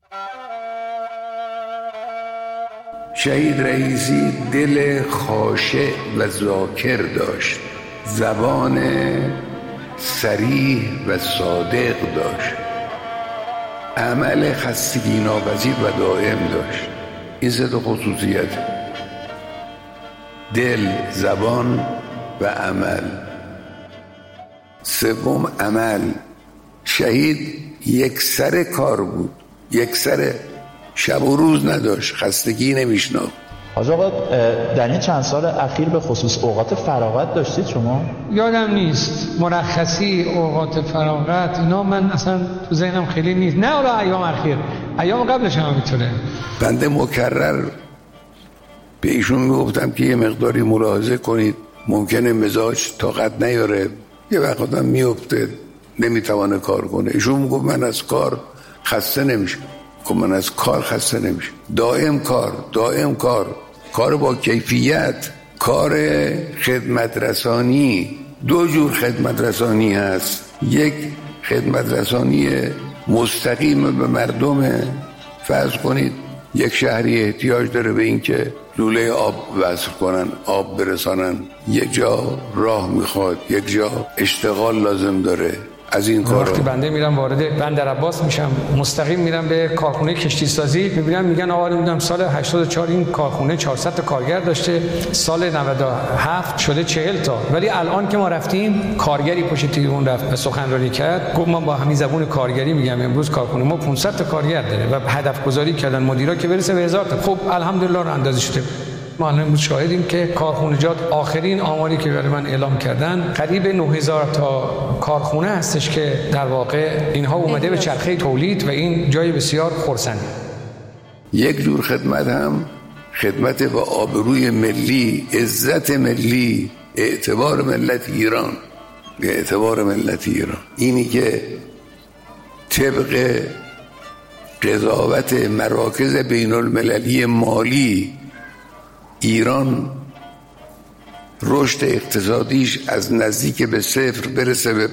شهید رئیسی دل خاشع و ذاکر داشت، زبان صریح و صادق داشت، عمل خستگی ناپذیر و دائم داشت. این سه تا خصوصیت: دل، زبان و عمل. سوم عمل. شهید یک سر کار بود، یک سر، شب و روز نداشت، خستگی نمیشناخت. حاج آقا در این چند سال اخیر به خصوص اوقات فراغت داشتید شما؟ یادم نیست مرخصی، اوقات فراغت، اینا من اصلا تو ذهنم خیلی نیست. نه حالا ایام اخیر، ایام قبلش هم میتونه. بنده مکرر به ایشون میگفتم که یه مقداری ملاحظه کنید، ممکنه مزاج طاقت نیاره، یه وقت هم میفته نمیتوانه کار کنه. ایشون میگفت من از کار خسته نمیشم. من از کار خسته نمیشم. دائم کار، کار با کیفیت، کار خدمت رسانی. دو جور خدمت رسانی هست، یک خدمت رسانی مستقیم به مردم. فرض کنید یک شهری احتیاج داره به این که لوله آب وصل کنن، آب برسانن، یک جا راه میخواد، یک جا اشتغال لازم داره. از این کارا وقتی بنده میرم وارد بندر عباس میشم، مستقیم میرم به کارخونه کشتی سازی، میبینم میگن آقا نمیدونم سال 84 این کارخونه 400 تا کارگر داشته، سال 97 شده 40 تا، ولی الان که ما رفتیم کارگری پشت تریبون رفت سخنرانی کرد، گفت ما با همین زبون کارگری میگم امروز کارخونه ما 500 تا کارگر داره و هدف گذاری کردن مدیرا که برسه به 1000 تا. خب الحمدلله راه اندازی شده. ما الان شاهدیم که کارخونجات آخرین آماری که برای من اعلام کردن قریب 9000 تا کارخونه هستش که در واقع اینها اومده به چرخه تولید و این جای بسیار خرسنده. یک جور خدمت هم خدمت با آبروی ملی، عزت ملی، اعتبار ملت ایران. اینی که طبق قضاوت مراکز بین المللی مالی ایران رشد اقتصادیش از نزدیک به 0 برسه به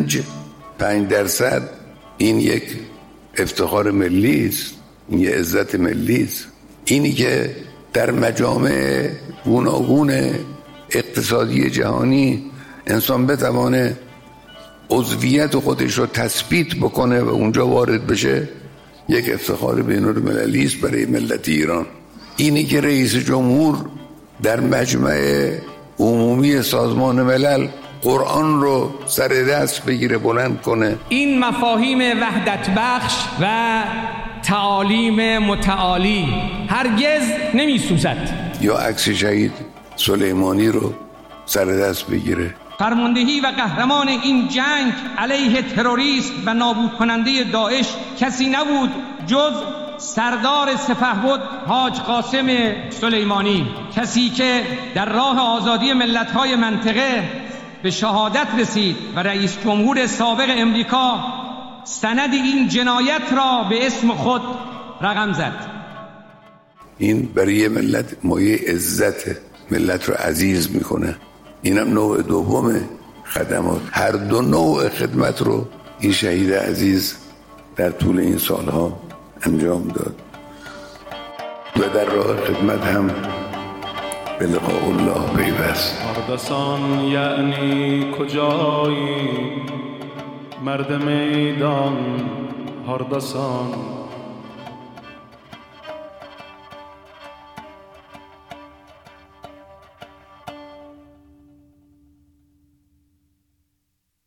5%. این یک افتخار ملی است، این یک عزت ملی است. اینی که در مجامع گوناگون اقتصادی جهانی انسان بتوانه عضویت خودش رو تثبیت بکنه و اونجا وارد بشه، یک افتخار بین المللی است برای ملت ایران. اینی که رئیس جمهور در مجمع عمومی سازمان ملل قرآن رو سر دست بگیره بلند کنه. این مفاهیم وحدت بخش و تعالیم متعالی هرگز نمی سوزد. یا عکس شهید سلیمانی رو سر دست بگیره. فرماندهی و قهرمان این جنگ علیه تروریست و نابود کننده داعش کسی نبود جز سردار سپهبد حاج قاسم سلیمانی، کسی که در راه آزادی ملت‌های منطقه به شهادت رسید و رئیس جمهور سابق امریکا سند این جنایت را به اسم خود رقم زد. این برای ملت مایه عزت، ملت رو عزیز میکنه. اینم نوع دوم خدمات. هر دو نوع خدمت رو این شهید عزیز در طول این سالها انجام داد و در راه خدمت هم به لقاء الله پیوست. هردسان یعنی کجایی مرد میدان، هردسان